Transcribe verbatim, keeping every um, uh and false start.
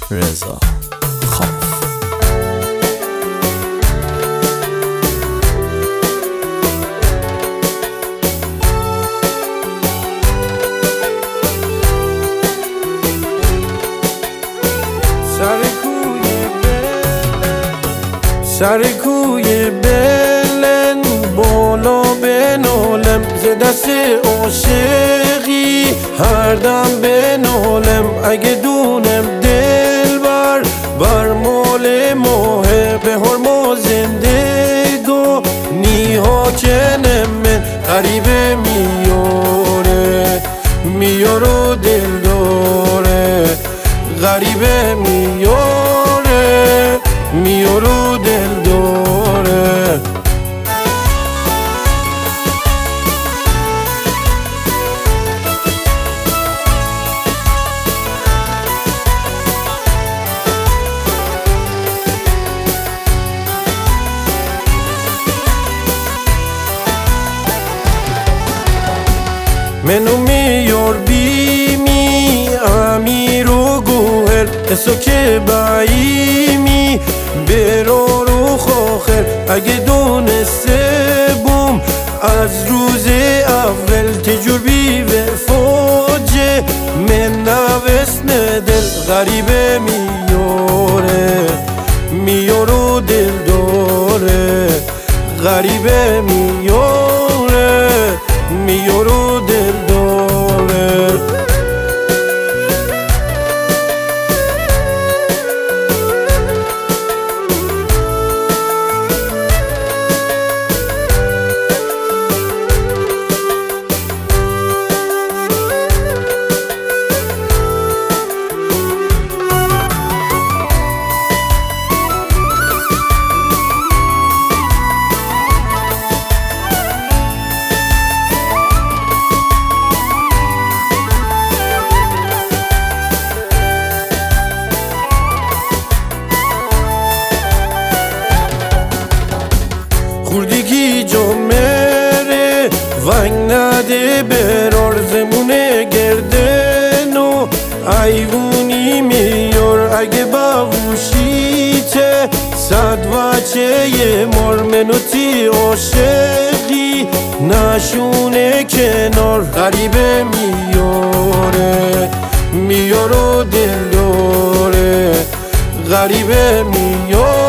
رضا خاف. سر کوی بلن سر کوی بلن بالا بنالم ز دست عاشقی هر دم بنالم اگه دونم دل بر بر مال ماه به هرما زندگو نیها کنم من غریبه میاره میارو دل داره غریبه میاره میارو دل داره منو میار بیمی امیر و گوهر اسو که بعیمی برا رو خاخر اگه دونسته بوم از روز اول تجربی و فاجه من نوست دل غریبه میاره میارو دل داره غریبه میاره میارو دل داره خوردگی جا مره ونگ نده برار زمونه گردن و ایوونی میار اگه باوشیته صد وچه یه مار منوتی عاشقی نشونه کنار غریبه میاره میارو دل داره غریبه میاره